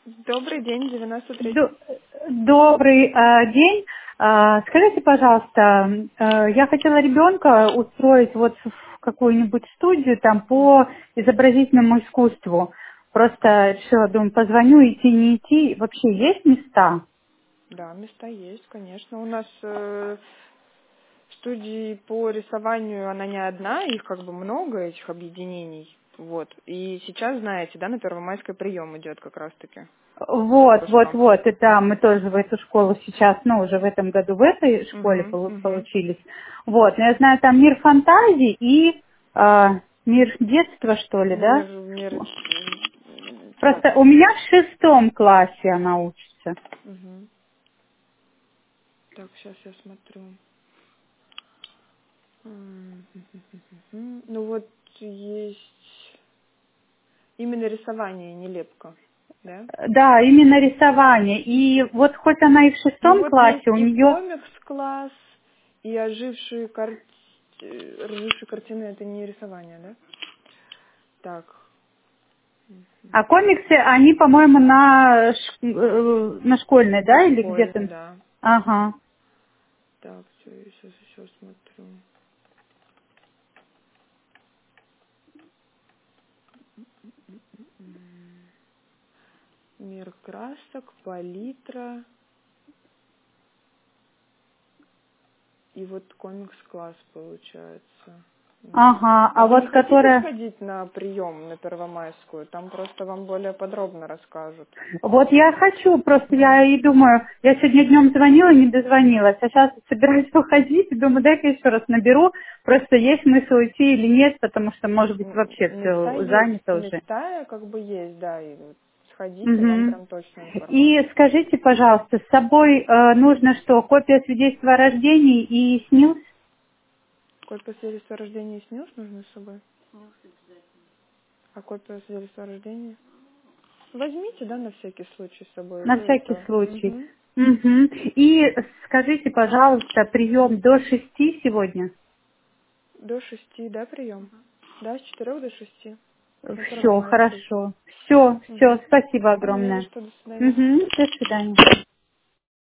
Добрый день, 93. Добрый день. Скажите, пожалуйста, я хотела ребенка устроить вот в какую-нибудь студию там по изобразительному искусству. Просто решила, думаю, позвоню, идти, не идти. Вообще есть места? Да, места есть, конечно. У нас студии по рисованию, она не одна, их как бы много, этих объединений. Вот. И сейчас, знаете, да, на Первомайской прием идет как раз-таки кружкам. Вот. И да, мы тоже в эту школу сейчас, ну, уже в этом году в этой школе Угу, угу. получились. Вот, но я знаю, там мир фантазий и мир детства, что ли, да? Так. Просто у меня в 6 классе она учится. Угу. Так, сейчас я смотрю. Ну вот есть именно рисование, не лепка, да? Да, именно рисование. И вот хоть она и в Ну шестом вот есть классе, у и нее... комикс-класс, и ожившие картины, это не рисование, да? Так. А комиксы, они, по-моему, на школьной, да, На или школьной, где-то? да. Ага. Так, все, я сейчас еще смотрю. Мир красок, палитра и вот комикс-класс получается. Ага, А а вы не вот хотите которая... сходить на прием на Первомайскую? Там просто вам более подробно расскажут. Вот я хочу, просто я и думаю, я сегодня днем звонила, не дозвонилась, а сейчас собираюсь уходить и думаю, дай-ка еще раз наберу, просто есть смысл идти или нет, потому что, может быть, вообще Места все есть, занято уже. места как бы есть, да, и вот сходите, вам Мгм. прям точную И информацию. скажите, пожалуйста, с собой нужно что, копия свидетельства о рождении и СНИЛС? Копия свидетельства о рождении СНИЛС нужно с собой? А копия свидетельства о рождении? Возьмите, да, на всякий случай с собой. На Вы всякий это... случай. Мгм. И скажите, пожалуйста, прием до 6 сегодня? До 6, да, прием? Да, с 4 до 6 на Все, Первомайской. хорошо. Все, Угу. спасибо Не за огромное. что, до свидания. Мгм. До свидания.